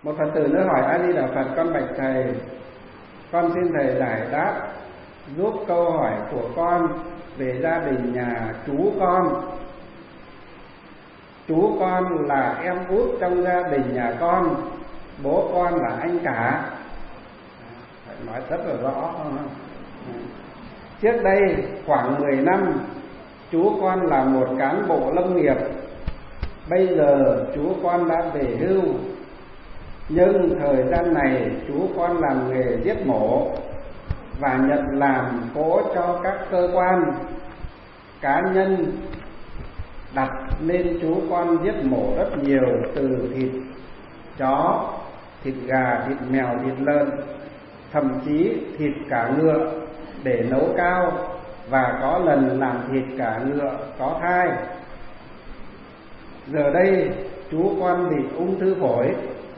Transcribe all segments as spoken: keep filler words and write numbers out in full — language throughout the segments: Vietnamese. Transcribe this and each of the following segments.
Một Phật tử nữa hỏi: A Di Đà Phật, con bạch thầy, con xin thầy giải đáp giúp câu hỏi của con về gia đình nhà chú con. Chú con là em út trong gia đình nhà con, bố con là anh cả. Phải nói rất là rõ. Trước đây khoảng mười năm, chú con là một cán bộ lâm nghiệp. Bây giờ chú con đã về hưu, nhưng thời gian này chú con làm nghề giết mổ và nhận làm cỗ cho các cơ quan cá nhân đặt, nên chú con giết mổ rất nhiều, từ thịt chó, thịt gà, thịt mèo, thịt lợn, thậm chí thịt cả ngựa để nấu cao, và có lần làm thịt cả ngựa có thai. Giờ đây chú con bị ung thư phổi.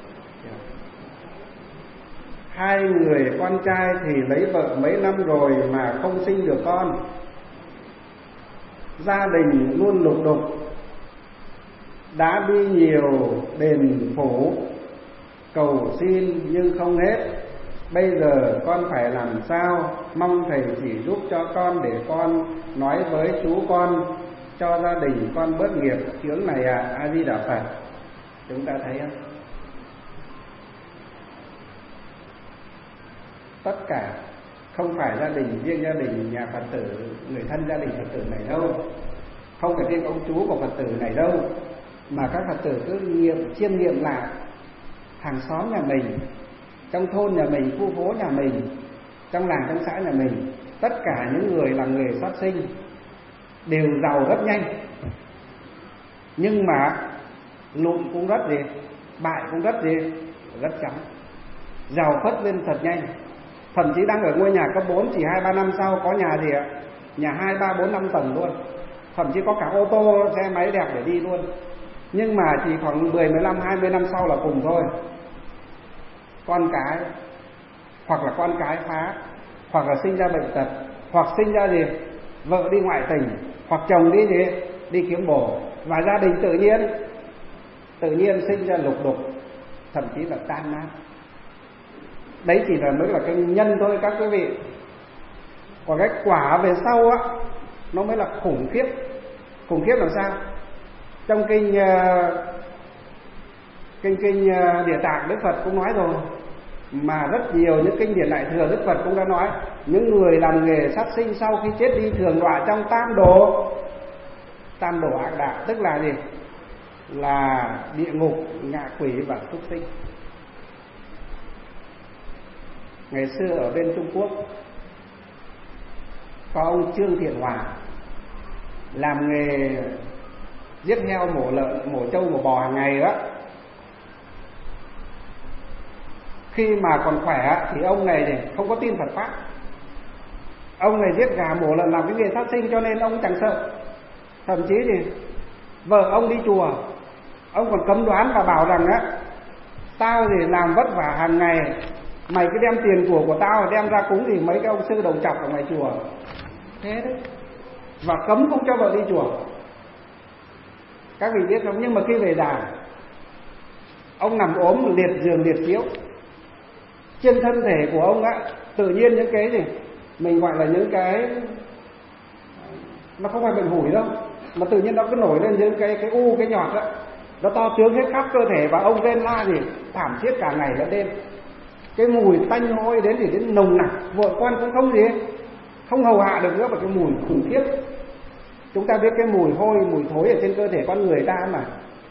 Hai người con trai thì lấy vợ mấy năm rồi mà không sinh được con. Gia đình luôn lục đục, đã đi nhiều đền phủ cầu xin nhưng không hết. Bây giờ con phải làm sao? Mong thầy chỉ giúp cho con để con nói với chú con cho gia đình con bớt nghiệp chướng này ạ. À. A Di Đà Phật. Chúng ta thấy không? Tất cả không phải gia đình riêng gia đình nhà Phật tử, người thân gia đình Phật tử này đâu, không phải riêng ông chú của Phật tử này đâu, mà các Phật tử cứ nghiệm chiêm nghiệm lại hàng xóm nhà mình, trong thôn nhà mình, khu phố nhà mình, trong làng trong xã nhà mình, tất cả những người làm nghề sát sinh đều giàu rất nhanh, nhưng mà lụn cũng rất gì, bại cũng rất gì, rất chóng. Giàu phất lên thật nhanh, thậm chí đang ở ngôi nhà cấp bốn, chỉ hai ba năm sau có nhà gì ạ, nhà hai ba bốn năm tầng luôn, thậm chí có cả ô tô xe máy đẹp để đi luôn. Nhưng mà chỉ khoảng mười, mười lăm, hai mươi năm sau là cùng thôi. Con cái, hoặc là con cái phá, hoặc là sinh ra bệnh tật, hoặc sinh ra gì, vợ đi ngoại tình, hoặc chồng đi gì, đi kiếm bồ, và gia đình tự nhiên tự nhiên sinh ra lục đục, thậm chí là tan nát. Đấy chỉ là mới là cái nhân thôi các quý vị. Còn cái quả về sau á, nó mới là khủng khiếp. Khủng khiếp làm sao? Trong kinh kinh kinh Địa Tạng, Đức Phật cũng nói rồi, mà rất nhiều những kinh điển Đại thừa Đức Phật cũng đã nói, những người làm nghề sát sinh sau khi chết đi thường đọa trong tam đồ. Tam đồ ác đạo tức là gì? Là địa ngục, ngạ quỷ và súc sinh. Ngày xưa ở bên Trung Quốc có ông Trương Thiện Hòa làm nghề giết heo, mổ lợn, mổ trâu, mổ bò hàng ngày đó. Khi mà còn khỏe thì ông này thì không có tin Phật pháp. Ông này giết gà, mổ lợn, làm cái nghề sát sinh cho nên ông chẳng sợ. Thậm chí thì vợ ông đi chùa, ông còn cấm đoán và bảo rằng á, tao thì làm vất vả hàng ngày, mày cứ đem tiền của của tao đem ra cúng thì mấy cái ông sư đầu chọc ở ngoài chùa. Thế đấy. Và cấm không cho vợ đi chùa. Các vị biết không? Nhưng mà khi về già, ông nằm ốm liệt giường liệt chiếu, trên thân thể của ông á, tự nhiên những cái gì mình gọi là những cái, nó không phải bệnh hủi đâu, mà tự nhiên nó cứ nổi lên những cái cái u, cái nhọt á, nó to tướng hết khắp cơ thể, và ông lên la gì thảm thiết cả ngày lẫn đêm. Cái mùi tanh hôi đến thì đến nồng nặc, vợ con cũng không gì, không hầu hạ được nữa, và cái mùi khủng khiếp. Chúng ta biết cái mùi hôi, mùi thối ở trên cơ thể con người ta mà,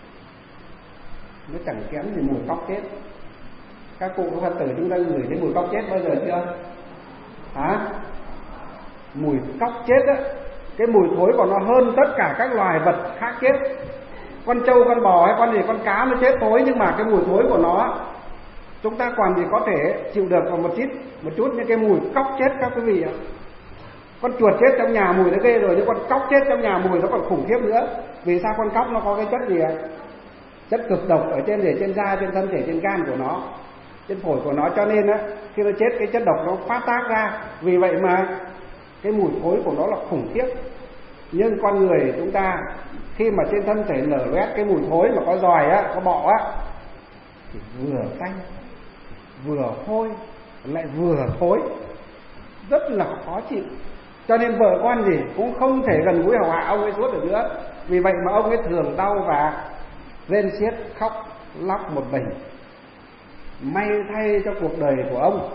nó chẳng kém gì mùi cóc chết. Các cụ Phật tử chúng ta ngửi thấy mùi cóc chết bao giờ chưa? Hả? Mùi cóc chết á, cái mùi thối của nó hơn tất cả các loài vật khác chết. Con trâu, con bò hay con gì, con cá nó chết thối, nhưng mà cái mùi thối của nó chúng ta còn gì có thể chịu được vào một chút, một chút những cái mùi cóc chết các quý vị ạ. Con chuột chết trong nhà mùi nó ghê rồi, nhưng con cóc chết trong nhà mùi nó còn khủng khiếp nữa. Vì sao? Con cóc nó có cái chất gì ạ? Chất cực độc ở trên để trên da, trên thân thể, trên gan của nó, trên phổi của nó, cho nên á khi nó chết cái chất độc nó phát tác ra. Vì vậy mà cái mùi thối của nó là khủng khiếp. Nhưng con người chúng ta khi mà trên thân thể nở loét cái mùi thối mà có giòi á, có bọ á, thì vừa tanh vừa hôi lại vừa thối, rất là khó chịu. Cho nên vợ con gì cũng không thể gần gũi hầu hạ ông ấy suốt được nữa. Vì vậy mà ông ấy thường đau và rên xiết khóc lóc một mình. May thay cho cuộc đời của ông,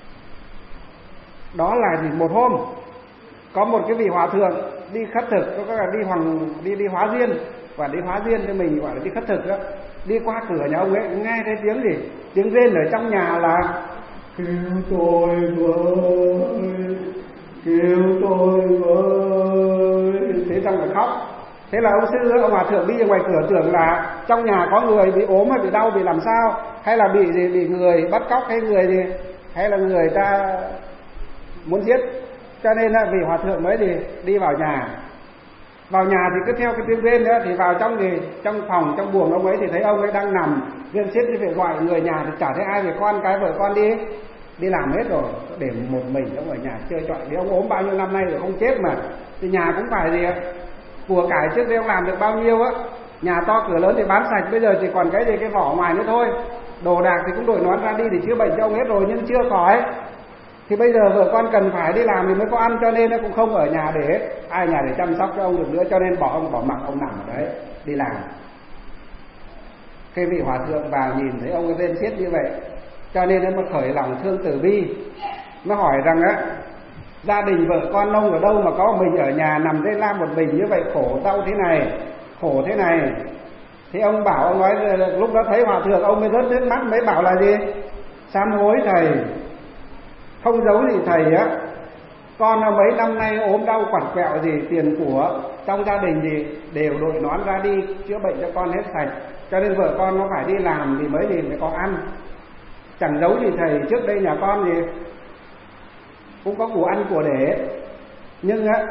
đó là gì, một hôm có một cái vị hòa thượng đi khất thực, có cả đi hoàng đi đi hóa duyên, và đi hóa duyên cho mình gọi là đi khất thực đó. Đi qua cửa nhà ông ấy nghe thấy tiếng gì, tiếng rên ở trong nhà là kêu tôi với, kêu tôi với, thế xong rồi khóc. Thế là ông sư, ông hòa thượng đi ra ngoài cửa tưởng là trong nhà có người bị ốm hay bị đau, bị làm sao, hay là bị gì, bị người bắt cóc, hay người gì, hay là người ta muốn giết. Cho nên là vị hòa thượng mới thì đi vào nhà. Vào nhà thì cứ theo cái tiếng rên nữa thì vào trong thì trong phòng, trong buồng ông ấy thì thấy ông ấy đang nằm rên xiết, thì phải gọi người nhà thì chả thấy ai, về con cái vợ con đi đi làm hết rồi, để một mình ông ở nhà chơi trọi. Vì ông ốm bao nhiêu năm nay rồi không chết mà, thì nhà cũng phải gì, của cải trước đây ông làm được bao nhiêu á, nhà to cửa lớn thì bán sạch, bây giờ chỉ còn cái gì cái vỏ ngoài nữa thôi. Đồ đạc thì cũng đổi nón ra đi để chữa bệnh cho ông hết rồi, nhưng chưa khỏi. Thì bây giờ vợ con cần phải đi làm thì mới có ăn, cho nên nó cũng không ở nhà để ai nhà để chăm sóc cho ông được nữa, cho nên bỏ ông bỏ mặc ông nằm ở đấy đi làm. Cái vị hòa thượng vào nhìn thấy ông rên xiết như vậy, cho nên nó mới khởi lòng thương từ bi, nó hỏi rằng á, gia đình vợ con ông ở đâu mà có mình ở nhà nằm đây la một mình như vậy, khổ đau thế này, khổ thế này. Thì ông bảo, ông nói lúc đó thấy hòa thượng, ông mới rớt nước mắt, mới bảo là gì, sám hối thầy, không giấu gì thầy á, con mấy năm nay ốm đau quằn quẹo gì, tiền của trong gia đình gì đều đội nón ra đi chữa bệnh cho con hết sạch, cho nên vợ con nó phải đi làm thì mới thì mới có ăn. Chẳng giấu gì thầy, trước đây nhà con thì cũng có của ăn của để, nhưng á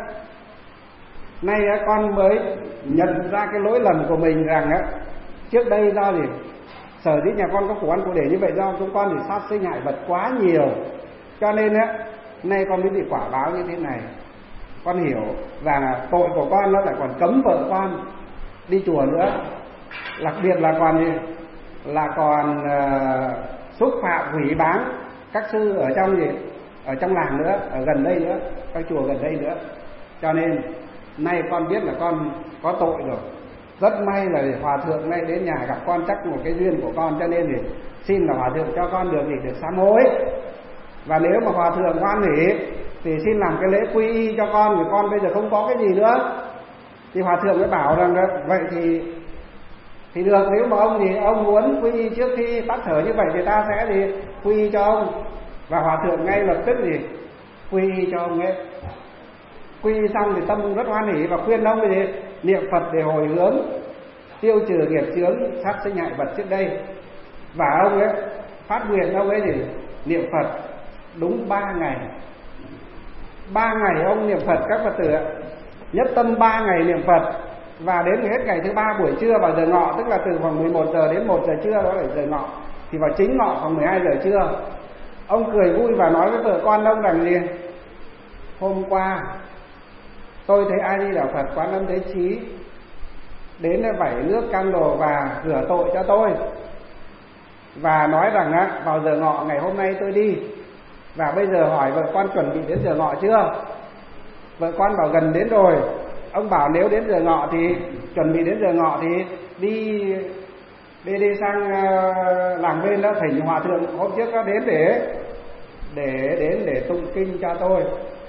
nay á con mới nhận ra cái lỗi lầm của mình, rằng á trước đây do gì sở dĩ nhà con có của ăn của để như vậy, do chúng con thì sát sinh hại vật quá nhiều, cho nên á nay con mới bị quả báo như thế này. Con hiểu và tội của con nó lại còn cấm vợ con đi chùa nữa, đặc biệt là còn gì là còn uh, xúc phạm hủy báng các sư ở trong gì ở trong làng nữa, ở gần đây nữa, các chùa gần đây nữa. Cho nên nay con biết là con có tội rồi. Rất may là hòa thượng nay đến nhà gặp con, chắc một cái duyên của con, cho nên thì xin là hòa thượng cho con được gì được sám hối. Và nếu mà hòa thượng hoan hỉ thì xin làm cái lễ quy y cho con, vì con bây giờ không có cái gì nữa. Thì hòa thượng mới bảo rằng đó, vậy thì thì được, nếu mà ông thì ông muốn quy y trước khi tắt thở như vậy thì ta sẽ thì quy y cho ông. Và hòa thượng ngay lập tức gì quy y cho ông ấy. Quy y xong thì tâm rất hoan hỉ và khuyên ông thì niệm Phật để hồi hướng, tiêu trừ nghiệp chướng sát sinh hại vật trước đây. Và ông ấy phát nguyện, ông ấy thì niệm Phật đúng ba ngày. Ba ngày ông niệm Phật các Phật tử ạ, nhất tâm ba ngày niệm Phật. Và đến hết ngày thứ ba buổi trưa vào giờ ngọ, tức là từ khoảng mười một giờ đến một giờ trưa, đó là giờ ngọ, thì vào chính ngọ khoảng mười hai giờ trưa, ông cười vui và nói với vợ con ông rằng gì, hôm qua tôi thấy A Di Đà Phật Quán Âm Thế Chí đến vẩy nước cam đồ và rửa tội cho tôi, và nói rằng á, vào giờ ngọ ngày hôm nay tôi đi. Và bây giờ hỏi vợ con chuẩn bị đến giờ ngọ chưa? Vợ con bảo gần đến rồi. Ông bảo nếu đến giờ ngọ thì chuẩn bị đến giờ ngọ thì đi đi đi sang uh, làng bên đó, thỉnh hòa thượng hôm trước đó đến để để đến để tụng kinh cho tôi.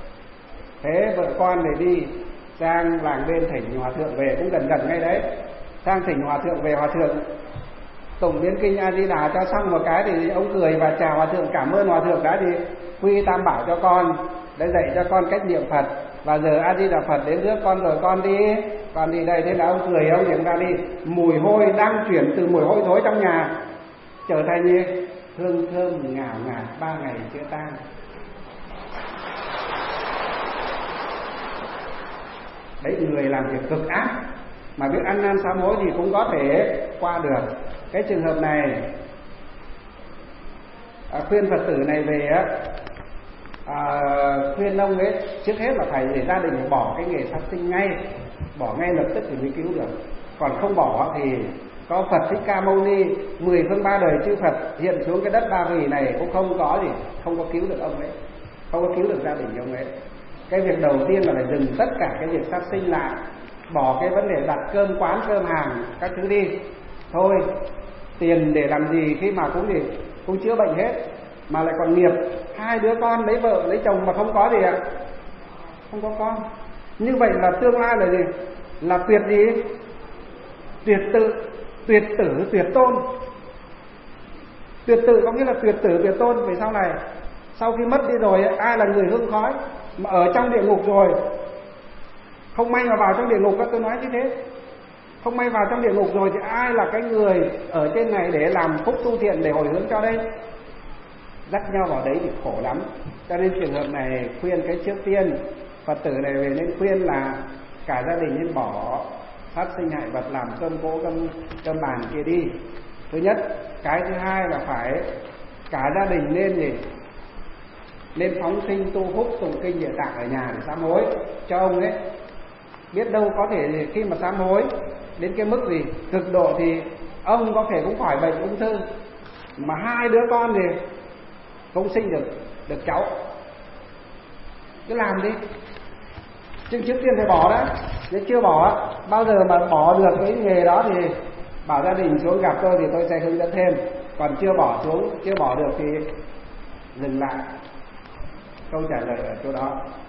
Thế vợ con thì đi sang làng bên thỉnh hòa thượng về, cũng gần gần ngay đấy. Sang thỉnh hòa thượng về, hòa thượng tụng biến kinh A Di Đà cho xong một cái thì ông cười và chào hòa thượng, cảm ơn hòa thượng đã đi quy tam bảo cho con, đã dạy cho con cách niệm Phật, và giờ A Di Đà Phật đến rước con rồi, con đi con đi đây. Thế là ông cười, ông niệm ra đi, mùi hôi đang chuyển từ mùi hôi thối trong nhà trở thành như hương thơm ngào ngạt, ba ngày chưa tan. Đấy, người làm việc cực ác mà biết ăn năn sám hối thì cũng có thể qua được cái trường hợp này. À, khuyên Phật tử này về á, à, khuyên ông ấy trước hết là phải để gia đình bỏ cái nghề sát sinh ngay, bỏ ngay lập tức thì mới cứu được. Còn không bỏ thì có Phật Thích Ca Mâu Ni, mười phương ba đời chư Phật hiện xuống cái đất Ba Vì này cũng không có gì, không có cứu được ông ấy, không có cứu được gia đình ông ấy. Cái việc đầu tiên là phải dừng tất cả cái việc sát sinh lại, bỏ cái vấn đề đặt cơm quán cơm hàng các thứ đi. Thôi, tiền để làm gì khi mà cũng gì cũng chữa bệnh hết, mà lại còn nghiệp. Hai đứa con lấy vợ lấy chồng mà không có gì ạ, không có con. Như vậy là tương lai là gì? Là tuyệt gì? Tuyệt tự, tuyệt tử, tuyệt tôn. Tuyệt tự có nghĩa là tuyệt tử, tuyệt tôn. Vì sau này, sau khi mất đi rồi, ai là người hương khói? Mà ở trong địa ngục rồi, không may mà vào trong địa ngục, các tôi nói như thế. Không may vào trong địa ngục rồi thì ai là cái người ở trên này để làm phúc tu thiện, để hồi hướng cho đây? Dắt nhau vào đấy thì khổ lắm. Cho nên trường hợp này khuyên cái trước tiên, Phật tử này về nên khuyên là cả gia đình nên bỏ sát sinh hại vật, làm cơm cỗ cơm, cơm bàn kia đi. Thứ nhất. Cái thứ hai là phải cả gia đình nên gì? Nên phóng sinh tu phúc tụng kinh địa tạng ở nhà để sám hối cho ông ấy. Biết đâu có thể khi mà sám hối đến cái mức gì cực độ thì ông có thể cũng khỏi bệnh ung thư, mà hai đứa con thì không sinh được được cháu. Cứ làm đi. Nhưng trước tiên phải bỏ đó. Nếu chưa bỏ, bao giờ mà bỏ được cái nghề đó thì bảo gia đình xuống gặp tôi thì tôi sẽ hướng dẫn thêm. Còn chưa bỏ xuống, chưa bỏ được thì dừng lại. Câu trả lời ở chỗ đó.